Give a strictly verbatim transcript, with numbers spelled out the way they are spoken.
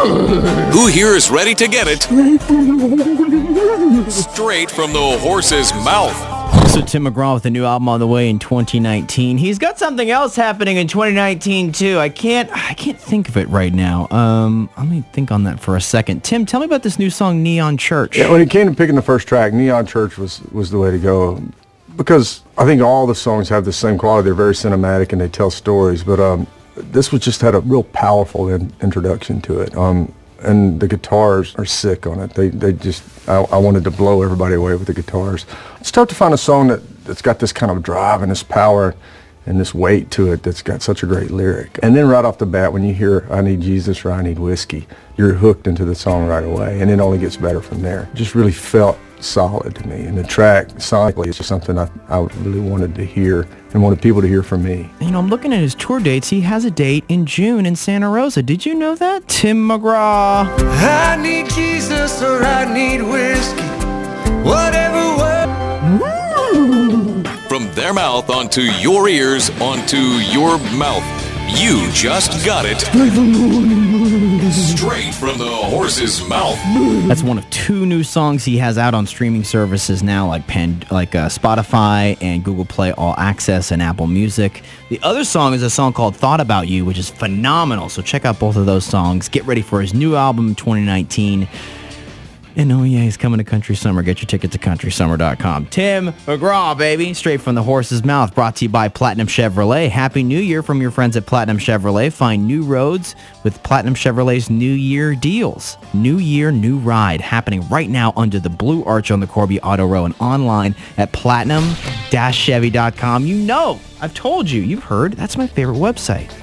Who here is ready to get it? Straight from the horse's mouth. So Tim McGraw with a new album on the way in twenty nineteen. He's got something else happening in twenty nineteen too. I can't I can't think of it right now. Um, let me think on that for a second. Tim, tell me about this new song, Neon Church. Yeah, when it came to picking the first track, Neon Church was, was the way to go. Because I think all the songs have the same quality. They're very cinematic and they tell stories. But um, this was just had a real powerful in, introduction to it. Um, and the guitars are sick on it. They they just, I, I wanted to blow everybody away with the guitars. It's tough to find a song that, that's got this kind of drive and this power and this weight to it that's got such a great lyric. And then right off the bat, when you hear I Need Jesus or I Need Whiskey, you're hooked into the song right away, and it only gets better from there. It just really felt solid to me. And the track, sonically, is just something I, I really wanted to hear and wanted people to hear from me. You know, I'm looking at his tour dates. He has a date in June in Santa Rosa. Did you know that? Tim McGraw. I need Jesus or I need whiskey, whatever way. From their mouth onto your ears, onto your mouth. You just got it. Straight from the horse's mouth. That's one of two new songs he has out on streaming services now, like Pan, like uh, Spotify and Google Play All Access and Apple Music. The other song is a song called Thought About You, which is phenomenal. So check out both of those songs. Get ready for his new album, twenty nineteen. And oh yeah, he's coming to Country Summer. Get your tickets at country summer dot com. Tim McGraw, baby. Straight from the horse's mouth. Brought to you by Platinum Chevrolet. Happy New Year from your friends at Platinum Chevrolet. Find new roads with Platinum Chevrolet's New Year deals. New Year, new ride. Happening right now under the blue arch on the Corby Auto Row and online at platinum dash chevy dot com. You know, I've told you. You've heard. That's my favorite website.